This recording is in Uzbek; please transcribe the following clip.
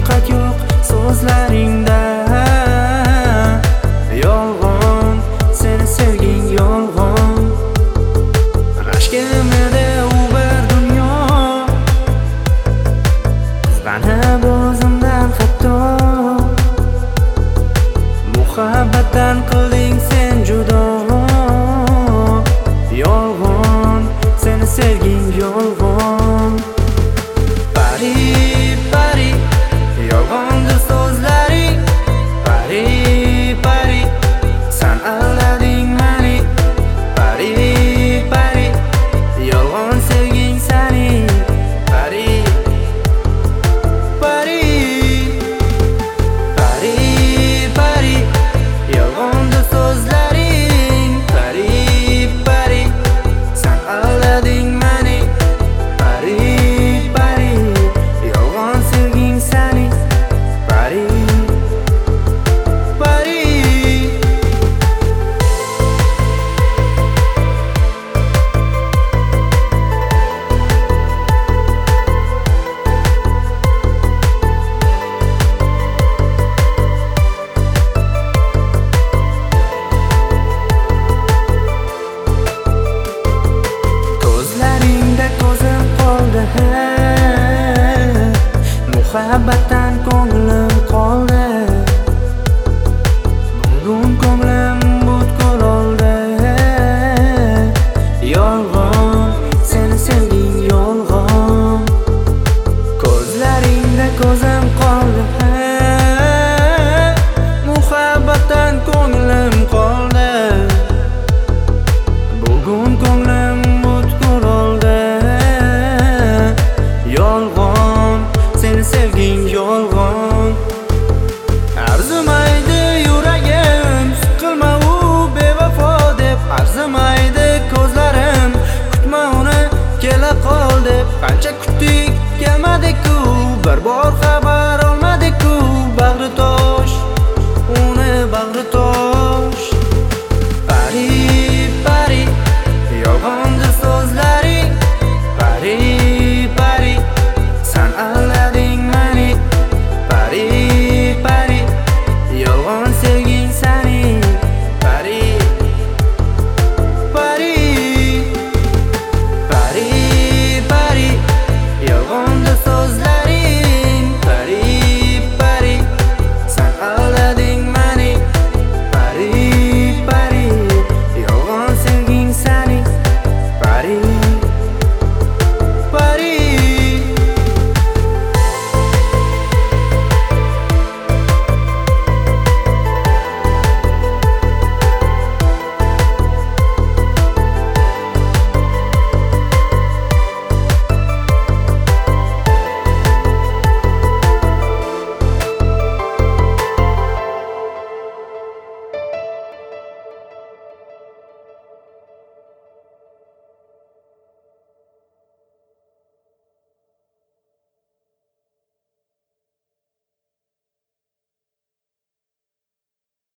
haqiqat yo'q so'zlaringda. Yolg'on, seni sevging yolg'on. Rashkimda u bir dunyo, qizg'anib o'zimdan hatto. Muhabbatdan qilding sen judo. Yolg'on, seni sevging yolg'on. Pari, pari, yolg'ondir so'zlaring. Pari, pari, sen aldading meni. Pari, pari, yolg'on sevging seni. Pari, pari, pari, pari, yolg'ondir so'zlaring. Pari, pari, sen aldading meni. Pari, pari, yolg'on sevging seni. Pari, pari. Ko'zlaringda ko'zim qoldi, muhabbatdan